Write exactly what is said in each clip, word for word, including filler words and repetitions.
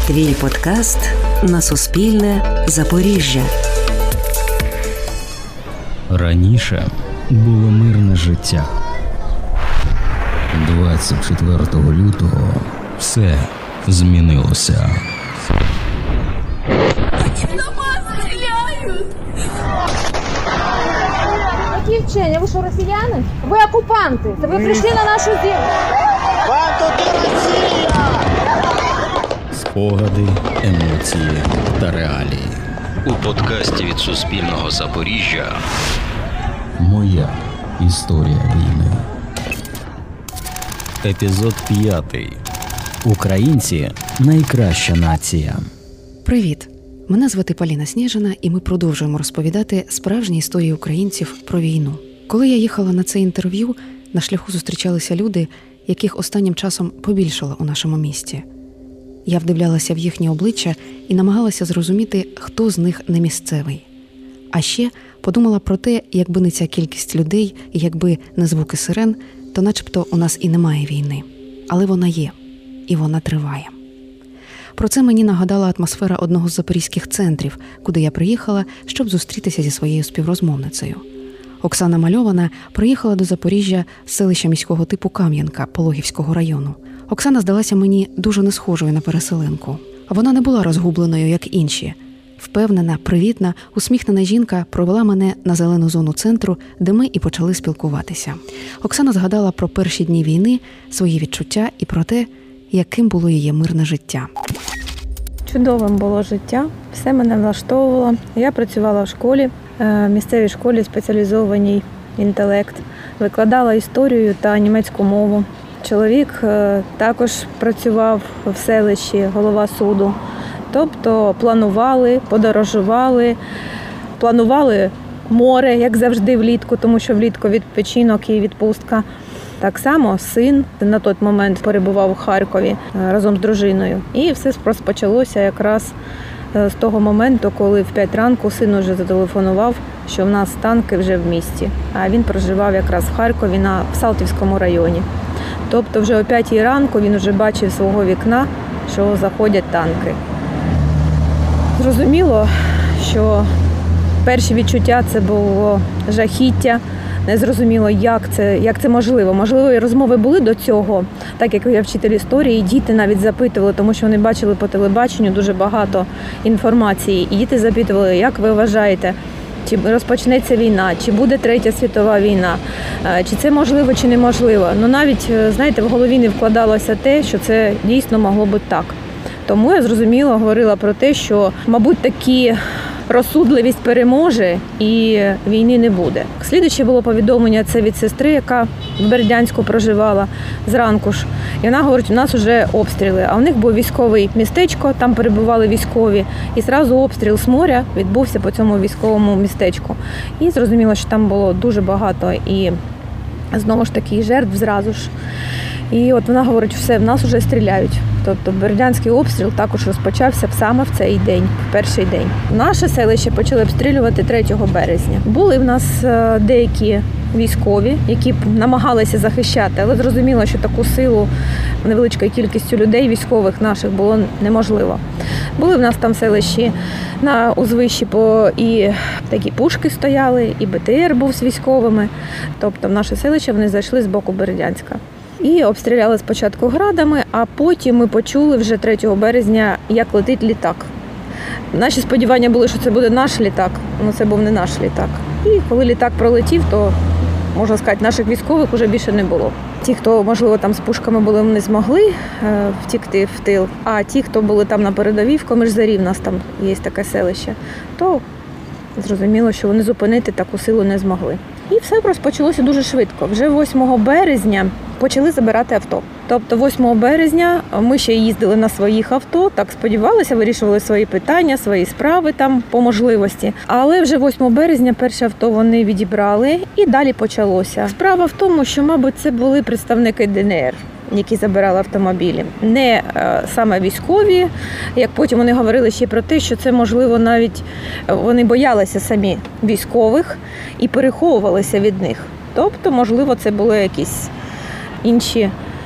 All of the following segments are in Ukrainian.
Твій подкаст на Суспільне Запоріжжя. Раніше було мирне життя. двадцять четвертого лютого все змінилося. Які вчення? Ви що, росіяни? Ви окупанти. Ви прийшли на нашу землю. Вам тут Росія! Спогади, емоції та реалії. У подкасті від Суспільного Запоріжжя Моя історія війни. Епізод п'ятий. Українці – найкраща нація. Привіт! Мене звати Поліна Сніжина, і ми продовжуємо розповідати справжні історії українців про війну. Коли я їхала на це інтерв'ю, на шляху зустрічалися люди, яких останнім часом побільшало у нашому місті. Я вдивлялася в їхні обличчя і намагалася зрозуміти, хто з них не місцевий. А ще подумала про те, якби не ця кількість людей, і якби не звуки сирен, то начебто у нас і немає війни. Але вона є. І вона триває. Про це мені нагадала атмосфера одного з запорізьких центрів, куди я приїхала, щоб зустрітися зі своєю співрозмовницею. Оксана Мальована приїхала до Запоріжжя з селища міського типу Кам'янка Пологівського району. Оксана здалася мені дуже не схожою на переселенку. Вона не була розгубленою, як інші. Впевнена, привітна, усміхнена жінка провела мене на зелену зону центру, де ми і почали спілкуватися. Оксана згадала про перші дні війни, свої відчуття і про те, яким було її мирне життя. Чудовим було життя, все мене влаштовувало. Я працювала в школі, місцевій школі спеціалізованій інтелект, викладала історію та німецьку мову. Чоловік також працював в селищі, голова суду. Тобто планували, подорожували, планували море, як завжди влітку, тому що влітку відпочинок і відпустка. Так само син на той момент перебував у Харкові разом з дружиною. І все розпочалося якраз з того моменту, коли в п'ять ранку син уже зателефонував, що в нас танки вже в місті. А він проживав якраз в Харкові на в Салтівському районі. Тобто вже о п'ятій ранку він вже бачив з свого вікна, що заходять танки. Зрозуміло, що перші відчуття – це було жахіття. Не зрозуміло, як це, як це можливо. Можливо, і розмови були до цього, так як я вчитель історії, і діти навіть запитували, тому що вони бачили по телебаченню дуже багато інформації. І діти запитували, як ви вважаєте, чи розпочнеться війна, чи буде Третя світова війна, чи це можливо, чи неможливо. Ну навіть, знаєте, в голові не вкладалося те, що це дійсно могло бути так. Тому я зрозуміло говорила про те, що, мабуть, такі розсудливість переможе і війни не буде. Слідуюче було повідомлення, це від сестри, яка в Бердянську проживала зранку ж. І вона говорить, у нас вже обстріли, а у них був військове містечко, там перебували військові. І одразу обстріл з моря відбувся по цьому військовому містечку. І зрозуміло, що там було дуже багато і знову ж таки жертв зразу ж. І от вона говорить, все, в нас вже стріляють. Тобто бердянський обстріл також розпочався саме в цей день, в перший день. Наше селище почали обстрілювати третього березня. Були в нас деякі військові, які намагалися захищати, але зрозуміло, що таку силу невеличкою кількістю людей військових наших було неможливо. Були в нас там в селищі на узвищі по і такі пушки стояли, і Б Т Р був з військовими. Тобто в наше селище вони зайшли з боку Бердянська. І обстріляли спочатку градами, а потім ми почули вже третього березня, як летить літак. Наші сподівання були, що це буде наш літак, але це був не наш літак. І коли літак пролетів, то, можна сказати, наших військових вже більше не було. Ті, хто, можливо, там з пушками були, не змогли е, втікти в тил, а ті, хто були там на передовій, в Комишзарі, в нас там є таке селище, то зрозуміло, що вони зупинити таку силу не змогли. І все розпочалося дуже швидко. Вже восьмого березня почали забирати авто. Тобто восьмого березня ми ще їздили на своїх авто, так сподівалися, вирішували свої питання, свої справи там по можливості. Але вже восьмого березня перше авто вони відібрали і далі почалося. Справа в тому, що, мабуть, це були представники Д Н Р, які забирали автомобілі. Не е, саме військові, як потім вони говорили ще про те, що це, можливо, навіть вони боялися самі військових і переховувалися від них. Тобто, можливо, це були якісь інші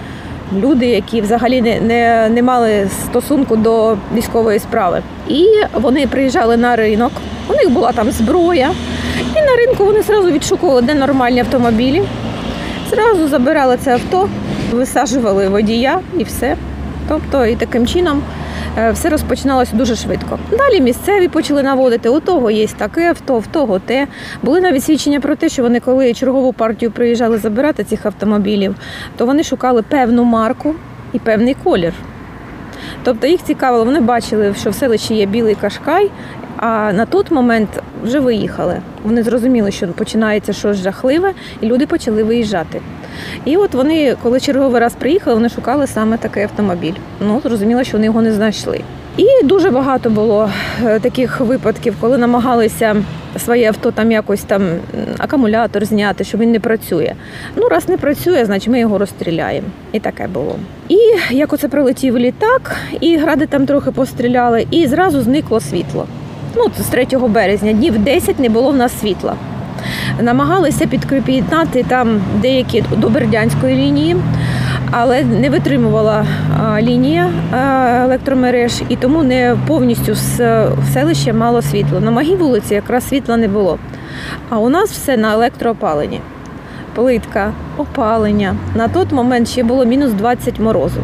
люди, які взагалі не, не, не мали стосунку до військової справи. І вони приїжджали на ринок, у них була там зброя, і на ринку вони одразу відшукували, де нормальні автомобілі, одразу забирали це авто, висаджували водія і все. Тобто і таким чином все розпочиналося дуже швидко. Далі місцеві почали наводити, у того є таке авто, в того те. Були навіть свідчення про те, що вони, коли чергову партію приїжджали забирати цих автомобілів, то вони шукали певну марку і певний колір. Тобто їх цікавило, вони бачили, що в селищі є білий Кашкай, а на той момент вже виїхали. Вони зрозуміли, що починається щось жахливе, і люди почали виїжджати. І от вони, коли черговий раз приїхали, вони шукали саме такий автомобіль. Ну, зрозуміло, що вони його не знайшли. І дуже багато було таких випадків, коли намагалися своє авто там якось там акумулятор зняти, що він не працює. Ну, раз не працює, значить ми його розстріляємо. І таке було. І як оце прилетів літак, і гради там трохи постріляли, і зразу зникло світло. Ну, з третього березня, днів десять не було в нас світла. Намагалися під'єднати там деякі до Бердянської лінії, але не витримувала лінія електромереж, і тому не повністю в селищі мало світла. На моїй вулиці якраз світла не було. А у нас все на електроопаленні. Плитка, опалення. На той момент ще було мінус двадцять морозу.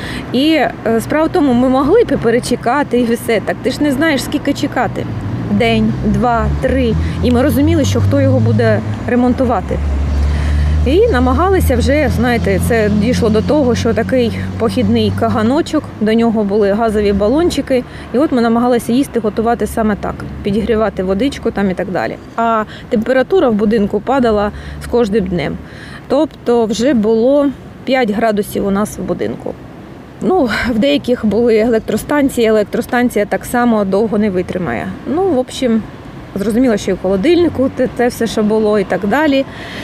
І справа в тому, ми могли б перечекати і все. Так ти ж не знаєш, скільки чекати. День, два, три. І ми розуміли, що хто його буде ремонтувати. І намагалися вже, знаєте, це дійшло до того, що такий похідний каганочок, до нього були газові балончики. І от ми намагалися їсти, готувати саме так. Підігрівати водичку там і так далі. А температура в будинку падала з кожним днем. Тобто вже було п'ять градусів у нас в будинку. Ну, в деяких були електростанції, електростанція так само довго не витримає. Ну, в общем, зрозуміло, що і в холодильнику те, те все, що було і так далі.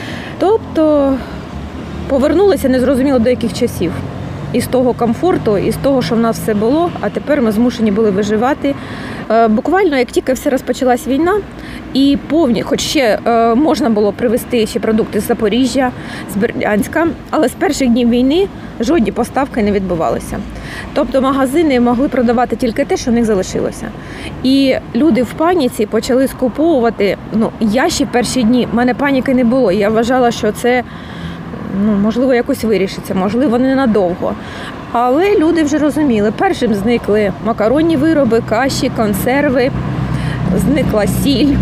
Тобто повернулися незрозуміло до яких часів. Із того комфорту, із того, що в нас все було, а тепер ми змушені були виживати. Буквально, як тільки все розпочалась війна, і повні, хоч ще можна було привезти ще продукти з Запоріжжя, з Бердянська, але з перших днів війни жодні поставки не відбувалися. Тобто магазини могли продавати тільки те, що в них залишилося. І люди в паніці почали скуповувати. Ну, я ще в перші дні, в мене паніки не було. Я вважала, що це, ну, можливо, якось вирішиться, можливо, ненадовго. Але люди вже розуміли. Першим зникли макаронні вироби, каші, консерви, зникла сіль,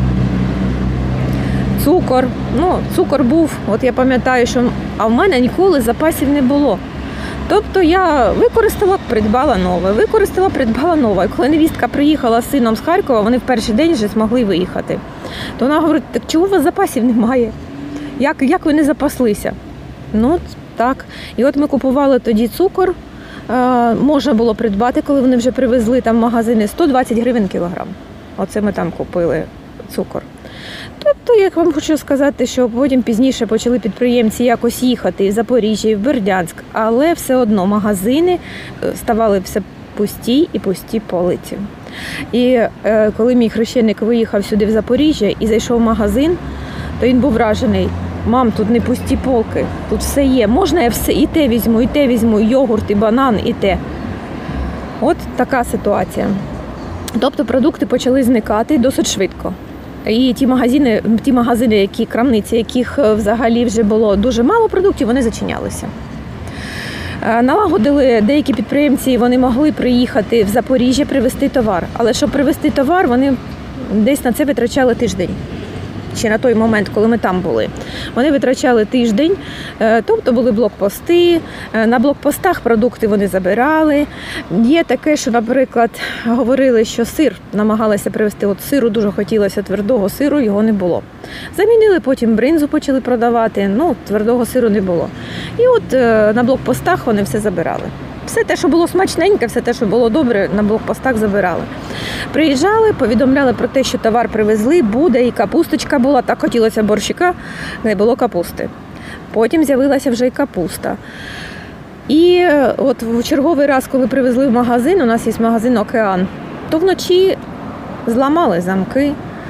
цукор. Ну, цукор був, от я пам'ятаю, що а в мене ніколи запасів не було. Тобто я використала, придбала нове, використала, придбала нове. Коли невістка приїхала з сином з Харкова, вони в перший день вже змогли виїхати. То вона говорить, так чого у вас запасів немає? Як, як ви не запаслися? Ну, так. І от ми купували тоді цукор. Можна було придбати, коли вони вже привезли там в магазини, сто двадцять гривень кілограм. Оце ми там купили цукор. Тобто, як вам хочу сказати, що потім пізніше почали підприємці якось їхати і в Запоріжжя, і в Бердянськ, але все одно магазини ставали все пусті і пусті полиці. І е, коли мій хрещеник виїхав сюди в Запоріжжя і зайшов в магазин, то він був вражений. Мам, тут не пусті полки, тут все є. Можна я все і те візьму, і те візьму, і йогурт, і банан, і те. От така ситуація. Тобто продукти почали зникати досить швидко. І ті магазини, ті магазини, які крамниці, яких взагалі вже було дуже мало продуктів, вони зачинялися. Налагодили деякі підприємці, вони могли приїхати в Запоріжжя, привезти товар. Але щоб привезти товар, вони десь на це витрачали тиждень. Ще на той момент, коли ми там були. Вони витрачали тиждень, тобто були блокпости, на блокпостах продукти вони забирали. Є таке, що, наприклад, говорили, що сир намагалися привезти, от сиру дуже хотілося, твердого сиру, його не було. Замінили, потім бринзу почали продавати, ну, твердого сиру не було. І от на блокпостах вони все забирали. Все те, що було смачненьке, все те, що було добре, на блокпостах забирали. Приїжджали, повідомляли про те, що товар привезли, буде, і капусточка була. Так хотілося борщика, не було капусти. Потім з'явилася вже і капуста. І от в черговий раз, коли привезли в магазин, у нас є магазин «Океан», то вночі зламали замки,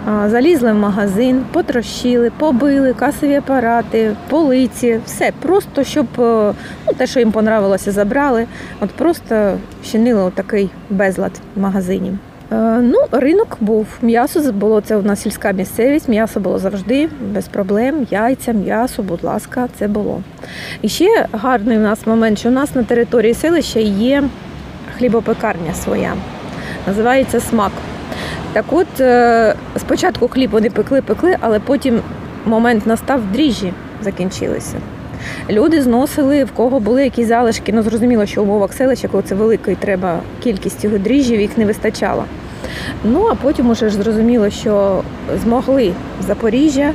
А, Залізли в магазин, потрощили, побили, касові апарати, полиці, все. Просто, щоб е, ну, те, що їм понравилося, забрали. От просто чинили отакий безлад в магазині. Е, Ну, ринок був, м'ясо було, це у нас сільська місцевість, м'ясо було завжди, без проблем, яйця, м'ясо, будь ласка, це було. І ще гарний у нас момент, що у нас на території селища є хлібопекарня своя, називається «Смак». Так от, спочатку хліб вони пекли-пекли, але потім момент настав, дріжджі закінчилися. Люди зносили, в кого були якісь залишки, ну зрозуміло, що в умовах селища, коли це велика і треба кількість цього дріжджів, їх не вистачало. Ну, а потім уже ж зрозуміло, що змогли в Запоріжжя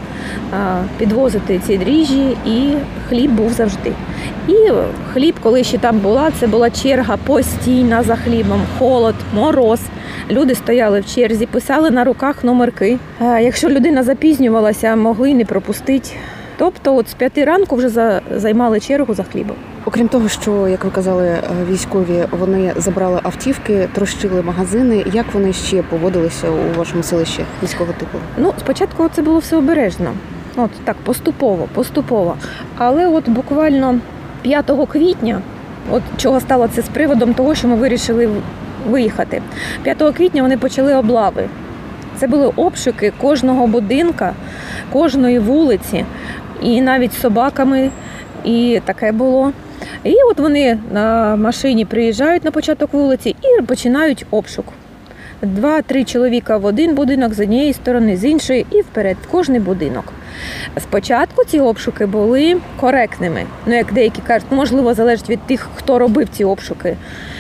підвозити ці дріжджі, і хліб був завжди. І хліб, коли ще там була, це була черга постійна за хлібом, холод, мороз. Люди стояли в черзі, писали на руках номерки. Якщо людина запізнювалася, могли не пропустити. Тобто от з п'яти ранку вже займали чергу за хлібом. Окрім того, що, як ви казали, військові, вони забрали автівки, трощили магазини. Як вони ще поводилися у вашому селищі міського типу? Ну, спочатку це було все обережно. От так, поступово, поступово. Але от буквально п'ятого квітня, от чого стало це з приводом того, що ми вирішили виїхати. п'ятого квітня вони почали облави. Це були обшуки кожного будинка, кожної вулиці, і навіть з собаками, і таке було. І от вони на машині приїжджають на початок вулиці і починають обшук. Два-три чоловіка в один будинок з однієї сторони, з іншої і вперед, в кожний будинок. Спочатку ці обшуки були коректними. Ну, як деякі кажуть, можливо, залежить від тих, хто робив ці обшуки.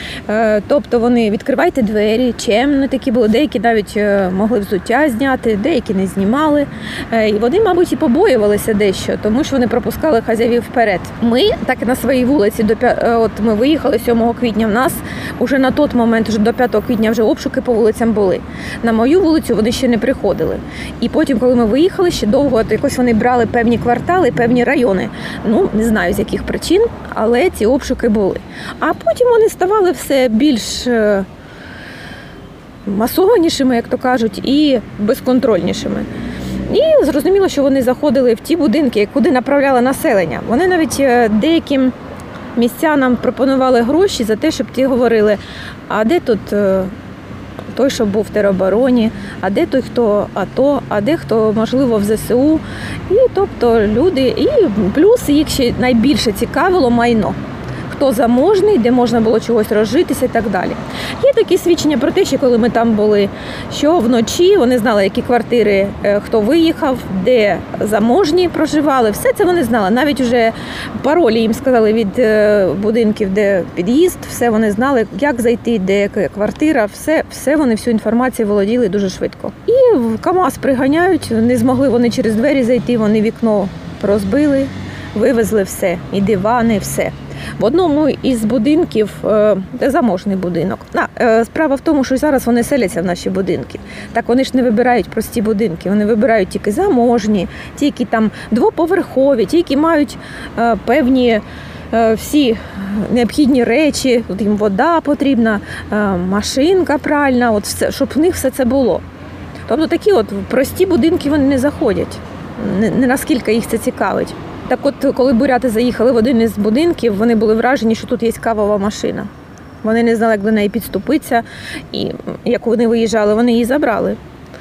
Тобто вони відкривайте двері, чемні такі були, деякі навіть могли взуття зняти, деякі не знімали. І вони, мабуть, і побоювалися дещо, тому що вони пропускали хазяїв вперед. Ми так на своїй вулиці, от ми виїхали сьомого квітня, в нас уже на той момент, вже до п'ятого квітня вже обшуки по вулицям були. На мою вулицю вони ще не приходили. І потім, коли ми виїхали, ще довго якось вони брали певні квартали, певні райони. Ну, не знаю, з яких причин, але ці обшуки були. А потім вони ставали все більш масованішими, як то кажуть, і безконтрольнішими. І зрозуміло, що вони заходили в ті будинки, куди направляли населення. Вони навіть деяким містянам пропонували гроші за те, щоб ті говорили, а де тут той, що був в теробороні, а де той, хто АТО, а де хто, можливо, в ЗСУ. І тобто люди, і плюс їх ще найбільше цікавило майно. Хто заможний, де можна було чогось розжитися і так далі. Є такі свідчення про те, що коли ми там були, що вночі вони знали, які квартири, хто виїхав, де заможні проживали. Все це вони знали. Навіть вже паролі їм сказали від будинків, де під'їзд, все вони знали, як зайти, де яка квартира, все, все вони, всю інформацію володіли дуже швидко. І в КамАЗ приганяють, не змогли вони через двері зайти, вони вікно розбили, вивезли все, і дивани, все. В одному із будинків, це заможний будинок. А, справа в тому, що зараз вони селяться в наші будинки. Так вони ж не вибирають прості будинки, вони вибирають тільки заможні, ті, які там двоповерхові, ті, які мають певні всі необхідні речі, от їм вода потрібна, машинка пральна, от все, щоб в них все це було. Тобто такі от прості будинки вони не заходять, не, не наскільки їх це цікавить. Так от, коли буряти заїхали в один із будинків, вони були вражені, що тут є кавова машина. Вони не знали, як до неї підступитися, і як вони виїжджали, вони її забрали.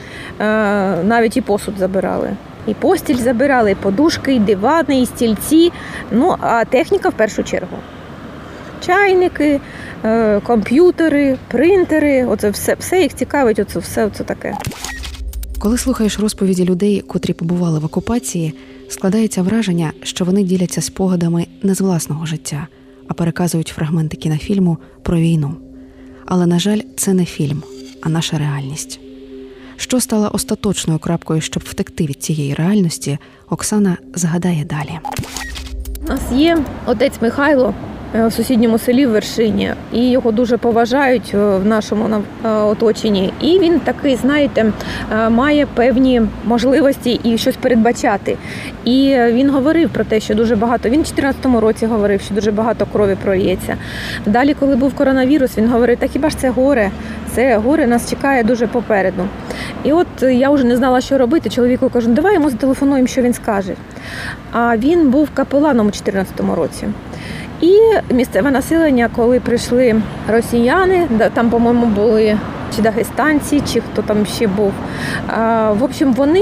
Навіть і посуд забирали. І постіль забирали, і подушки, і дивани, і стільці. Ну, а техніка в першу чергу. Чайники, комп'ютери, принтери, оце все, все їх цікавить, оце все оце таке. Коли слухаєш розповіді людей, котрі побували в окупації, складається враження, що вони діляться спогадами не з власного життя, а переказують фрагменти кінофільму про війну. Але, на жаль, це не фільм, а наша реальність. Що стало остаточною крапкою, щоб втекти від цієї реальності, Оксана згадає далі. У нас є отець Михайло, в сусідньому селі в Вершині, і його дуже поважають в нашому оточенні. І він такий, знаєте, має певні можливості і щось передбачати. І він говорив про те, що дуже багато, він у дві тисячі чотирнадцятому році говорив, що дуже багато крові прольється. Далі, коли був коронавірус, він говорив, та хіба ж це горе? Це горе нас чекає дуже попереду. І от я вже не знала, що робити. Чоловіку кажу, давай йому зателефонуємо, що він скаже. А він був капеланом у дві тисячі чотирнадцятому році. І місцеве населення, коли прийшли росіяни, там, по-моєму, були чи дагестанці, чи хто там ще був, в общем, вони,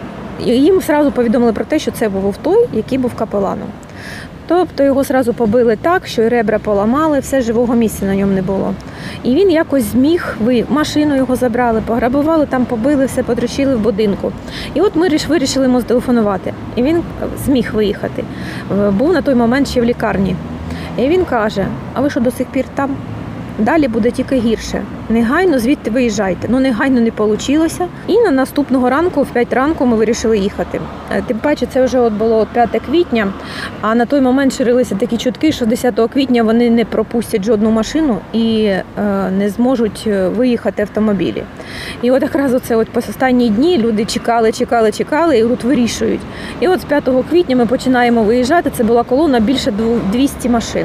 їм одразу повідомили про те, що це був той, який був капеланом. Тобто його одразу побили так, що і ребра поламали, все, живого місця на ньому не було. І він якось зміг, машину його забрали, пограбували, там побили, все потрощили в будинку. І от ми вирішили йому зателефонувати. І він зміг виїхати. Був на той момент ще в лікарні. І він каже, а ви що до сих пір там? Далі буде тільки гірше. Негайно звідти виїжджайте. Ну, негайно не вийшло. І на наступного ранку, в п'ять ранку, ми вирішили їхати. Тим паче, це вже от було п'яте квітня, а на той момент ширилися такі чутки, що десятого квітня вони не пропустять жодну машину і е, не зможуть виїхати автомобілі. І от якраз оце от по останні дні люди чекали, чекали, чекали і от вирішують. І от з п'ятого квітня ми починаємо виїжджати. Це була колона більше двісті машин.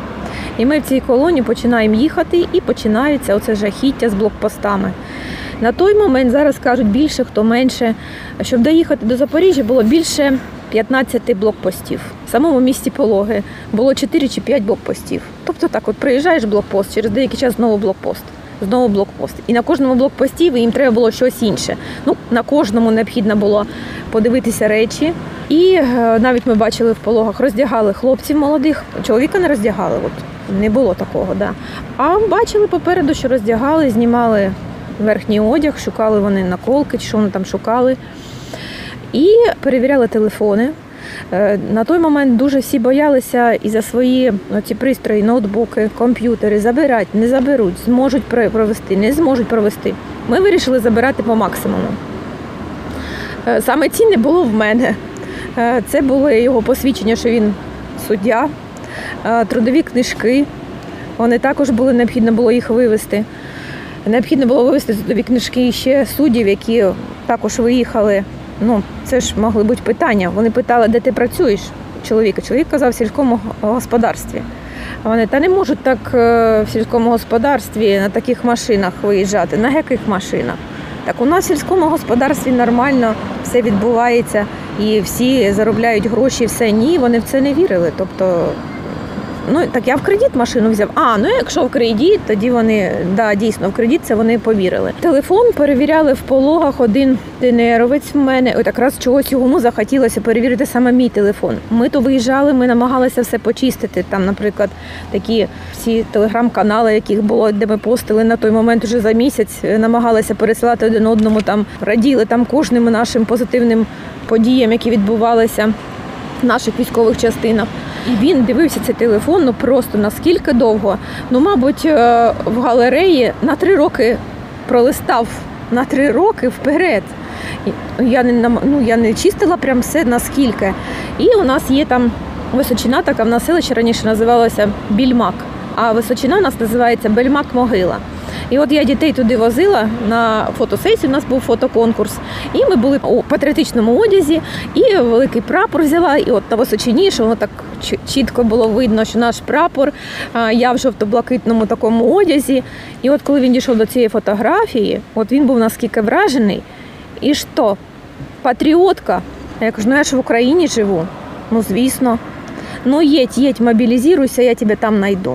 І ми в цій колоні починаємо їхати, і починається оце жахіття з блокпостами. На той момент, зараз кажуть, більше, хто менше, щоб доїхати до Запоріжжя, було більше п'ятнадцяти блокпостів. В самому місті Пологи було чотири чи п'ять блокпостів. Тобто так, от приїжджаєш блокпост, через деякий час знову блокпост, знову блокпост. І на кожному блокпості їм треба було щось інше. Ну, на кожному необхідно було подивитися речі. І навіть ми бачили в Пологах, роздягали хлопців молодих, чоловіка не роздягали, от не було такого, да. А бачили попереду, що роздягали, знімали верхній одяг, шукали вони наколки, що вони там шукали. І перевіряли телефони. На той момент дуже всі боялися і за свої ці пристрої, ноутбуки, комп'ютери забирати, не заберуть, зможуть провести, не зможуть провести. Ми вирішили забирати по максимуму. Саме цінне було в мене. Це було його посвідчення, що він суддя, трудові книжки. Вони також були, необхідно було їх вивезти. Необхідно було вивезти трудові книжки ще суддів, які також виїхали. Ну, це ж могли бути питання. Вони питали, де ти працюєш, чоловіка. Чоловік казав, в сільському господарстві. А вони, та не можуть так в сільському господарстві на таких машинах виїжджати. На яких машинах? Так у нас в сільському господарстві нормально все відбувається і всі заробляють гроші, все. Ні, вони в це не вірили. Тобто, ну, так я в кредит машину взяв. А, ну якщо в кредит, тоді вони, да, дійсно, в кредит це вони повірили. Телефон перевіряли в Пологах, один ДНРовець в мене, от якраз чогось йому захотілося перевірити саме мій телефон. Ми то виїжджали, ми намагалися все почистити. Там, наприклад, такі всі телеграм-канали, яких було, де ми постили на той момент уже за місяць, намагалися пересилати один одному, там раділи там кожним нашим позитивним подіям, які відбувалися в наших військових частинах. І він дивився цей телефон, ну просто наскільки довго. Ну, мабуть, в галереї на три роки пролистав, на три роки вперед. Я не, ну, я не чистила прям все наскільки. І у нас є там височина така, в нас селище раніше називалося Більмак, а височина у нас називається Бельмак-Могила. І от я дітей туди возила на фотосесію, у нас був фотоконкурс. І ми були у патріотичному одязі, і великий прапор взяла, і от на височині, що воно так чітко було видно, що наш прапор, я в жовто-блакитному такому одязі. І от коли він дійшов до цієї фотографії, от він був наскільки вражений. І що? Патріотка? Я кажу, ну я ж в Україні живу. Ну, звісно. Ну, їдь, їдь, мобілізуйся, я тебе там знайду.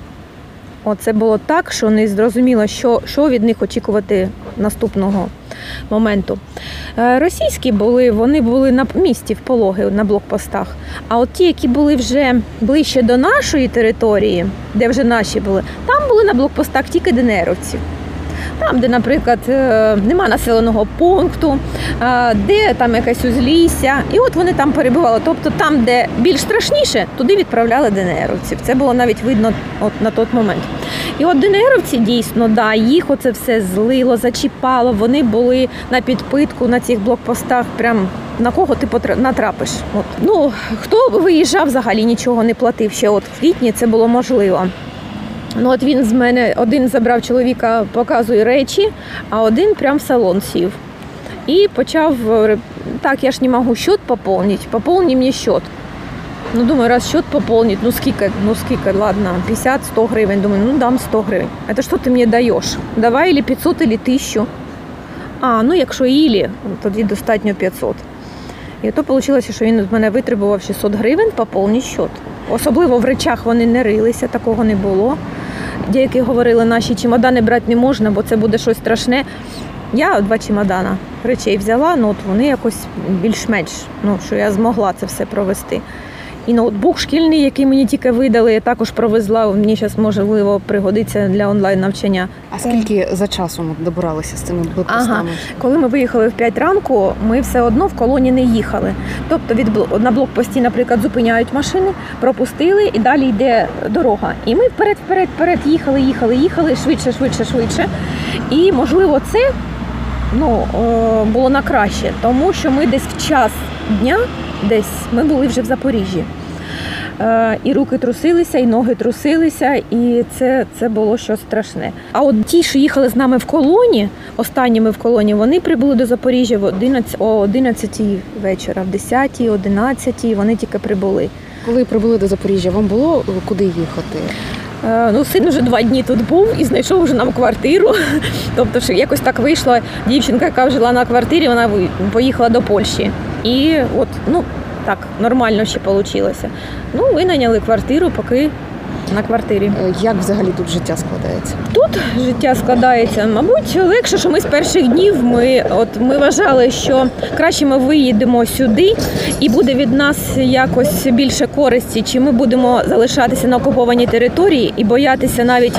Оце було так, що не зрозуміло, що, що від них очікувати наступного моменту. Російські були, вони були на місці в Пологи, на блокпостах. А от ті, які були вже ближче до нашої території, де вже наші були, там були на блокпостах тільки ДНРовці. Там, де, наприклад, нема населеного пункту, де там якесь узлісся. І от вони там перебували. Тобто там, де більш страшніше, туди відправляли ДНРовців. Це було навіть видно от на той момент. І от ДНРовці дійсно, да, їх оце все злило, зачіпало. Вони були на підпитку на цих блокпостах прям на кого ти потра- натрапиш. От. Ну, хто виїжджав взагалі, нічого не платив ще от в квітні, це було можливо. Ну от він з мене, один забрав чоловіка, показує речі, а один прям в салон сів. І почав, так, я ж не можу счет поповнити, поповни мені счет. Ну, думаю, раз счет пополнить, ну скільки, ну скільки, ладно, п'ятдесят-сто гривень. Думаю, ну дам сто гривень. Это що ти мені даєш? Давай или п'ятсот, или тисячу. А, ну якщо ілі, тоді достатньо п'ятсот. І то вийшло, що він з мене витребував шістсот гривень, поповніть счет. Особливо в речах вони не рилися, такого не було. Деякі говорили, наші чемодани брати не можна, бо це буде щось страшне. Я два чемодана речей взяла, ну от вони якось більш-менш, ну, що я змогла це все провести. І ноутбук шкільний, який мені тільки видали, я також провезла. Мені зараз, можливо, пригодиться для онлайн-навчання. А скільки за часом добиралися з цими блокпостами? Ага. Коли ми виїхали в п'ять ранку, ми все одно в колоні не їхали. Тобто від, на блокпості, наприклад, зупиняють машини, пропустили і далі йде дорога. І ми вперед, вперед, вперед їхали, їхали, їхали, швидше, швидше, швидше. І, можливо, це ну, було на краще, тому що ми десь в час дня, десь ми були вже в Запоріжжі. І руки трусилися, і ноги трусилися, і це, це було щось страшне. А от ті, що їхали з нами в колоні, останніми в колоні, вони прибули до Запоріжжя в одинадцятій, о одинадцятій вечора, в десятій, одинадцятій вони тільки прибули. Коли прибули до Запоріжжя, вам було куди їхати? Ну, син вже два дні тут був і знайшов вже нам квартиру. Тобто, що якось так вийшло. Дівчинка, яка жила на квартирі, вона поїхала до Польщі. І от, ну, так, нормально ще вийшло. Ну, винайняли квартиру, поки на квартирі. Як взагалі тут життя складається? Тут життя складається, мабуть, легше, що ми з перших днів, ми, от, ми вважали, що краще ми виїдемо сюди і буде від нас якось більше користі, чи ми будемо залишатися на окупованій території і боятися навіть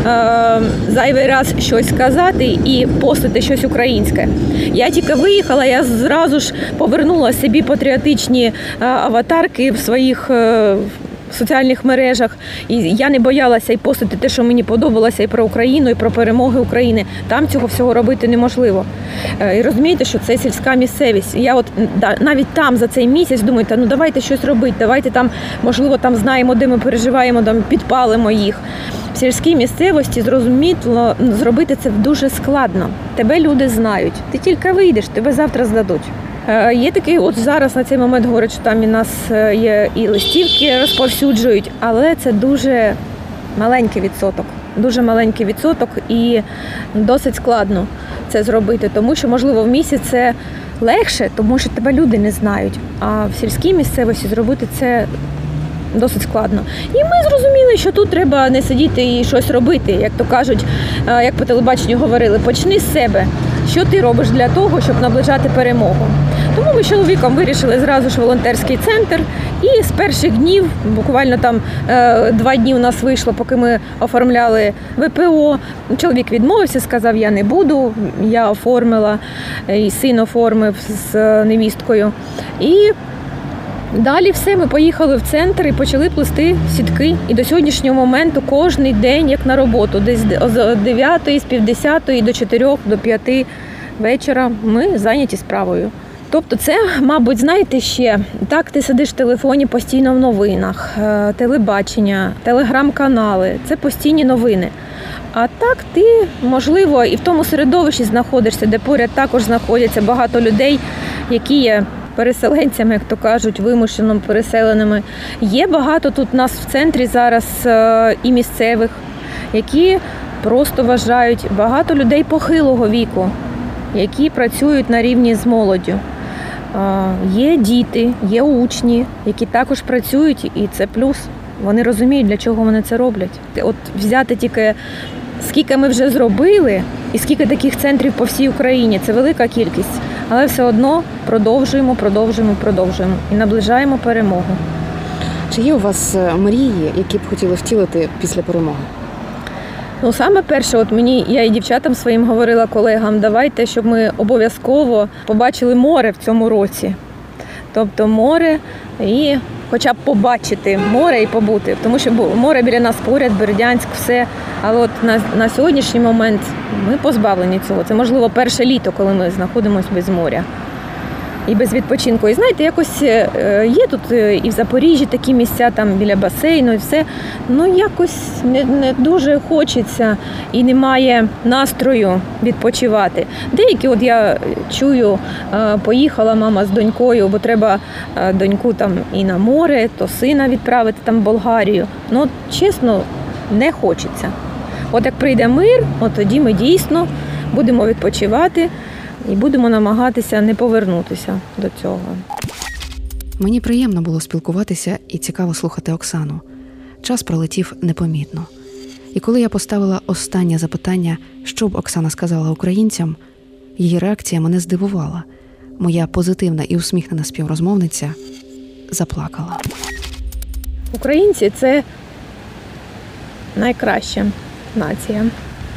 е- зайвий раз щось сказати і постити щось українське. Я тільки виїхала, я зразу ж повернула собі патріотичні е- аватарки в своїх е- в соціальних мережах, і я не боялася і постити те, що мені подобалося, і про Україну, і про перемоги України. Там цього всього робити неможливо. І розумієте, що це сільська місцевість. Я от навіть там за цей місяць думаю, та ну давайте щось робити, давайте там, можливо, там знаємо, де ми переживаємо, там підпалимо їх. В сільській місцевості зрозуміло, зробити це дуже складно. Тебе люди знають. Ти тільки вийдеш, тебе завтра здадуть. Є такий, от зараз на цей момент говорять, що там і нас є і листівки розповсюджують, але це дуже маленький відсоток. Дуже маленький відсоток і досить складно це зробити, тому що, можливо, в місті це легше, тому що тебе люди не знають, а в сільській місцевості зробити це досить складно. І ми зрозуміли, що тут треба не сидіти і щось робити, як то кажуть, як по телебаченню говорили, почни з себе. Що ти робиш для того, щоб наближати перемогу? Тому ми з чоловіком вирішили зразу ж волонтерський центр, і з перших днів, буквально там е, два дні у нас вийшло, поки ми оформляли ве пе о, чоловік відмовився, сказав, я не буду, я оформила, і син оформив з невісткою. І далі все, ми поїхали в центр і почали плести сітки. І до сьогоднішнього моменту кожен день, як на роботу, десь з дев'ятої, з півдесятої до чотирьох, до п'яти вечора ми зайняті справою. Тобто це, мабуть, знаєте ще, так ти сидиш в телефоні постійно в новинах, телебачення, телеграм-канали, це постійні новини. А так ти, можливо, і в тому середовищі знаходишся, де поряд також знаходяться багато людей, які є переселенцями, як то кажуть, вимушено переселеними. Є багато тут нас в центрі зараз і місцевих, які просто вважають, багато людей похилого віку, які працюють на рівні з молоддю. Є діти, є учні, які також працюють, і це плюс. Вони розуміють, для чого вони це роблять. От взяти тільки, скільки ми вже зробили, і скільки таких центрів по всій Україні, це велика кількість. Але все одно продовжуємо, продовжуємо, продовжуємо і наближаємо перемогу. Чи є у вас мрії, які б хотіли втілити після перемоги? Ну, саме перше, от мені, я і дівчатам своїм говорила, колегам, давайте, щоб ми обов'язково побачили море в цьому році. Тобто море і хоча б побачити море і побути. Тому що море біля нас поряд, Бердянськ, все. Але от на, на сьогоднішній момент ми позбавлені цього. Це, можливо, перше літо, коли ми знаходимося без моря. і без відпочинку. І знаєте, якось є тут і в Запоріжжі такі місця, там біля басейну і все, ну якось не, не дуже хочеться і немає настрою відпочивати. Деякі, от я чую, поїхала мама з донькою, бо треба доньку там і на море, то сина відправити там в Болгарію. Ну, чесно, не хочеться. От як прийде мир, от тоді ми дійсно будемо відпочивати і будемо намагатися не повернутися до цього. Мені приємно було спілкуватися і цікаво слухати Оксану. Час пролетів непомітно. І коли я поставила останнє запитання, що б Оксана сказала українцям, її реакція мене здивувала. Моя позитивна і усміхнена співрозмовниця заплакала. Українці – це найкраща нація.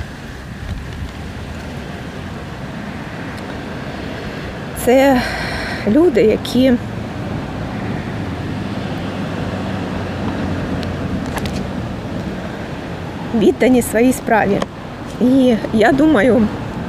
Це люди, які віддані своїй справі. І я думаю,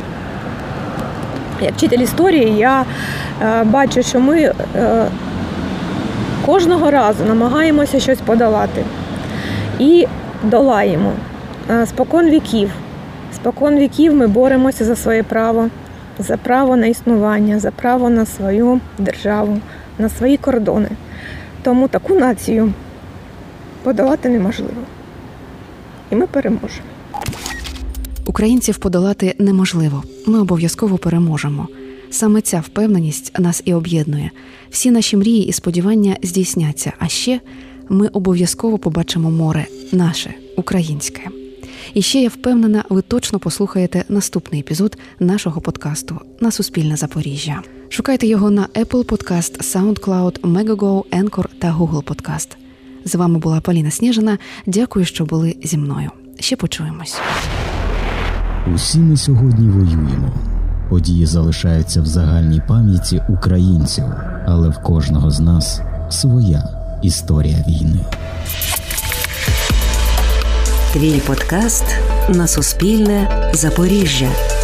як вчитель історії, я е, бачу, що ми е, кожного разу намагаємося щось подолати. І долаємо. Е, спокон віків. Спокон віків ми боремося за своє право, за право на існування, за право на свою державу, на свої кордони. Тому таку націю подолати неможливо. І ми переможемо. Українців подолати неможливо. Ми обов'язково переможемо. Саме ця впевненість нас і об'єднує. Всі наші мрії і сподівання здійсняться. А ще ми обов'язково побачимо море наше, українське. І ще я впевнена, ви точно послухаєте наступний епізод нашого подкасту «На Суспільне Запоріжжя». Шукайте його на Apple Podcast, SoundCloud, Megogo, Anchor та Google Podcast. З вами була Поліна Сніжина. Дякую, що були зі мною. Ще почуємось. Усі ми сьогодні воюємо. Події залишаються в загальній пам'яті українців, але в кожного з нас своя історія війни. Твій подкаст «На Суспільне Запоріжжя».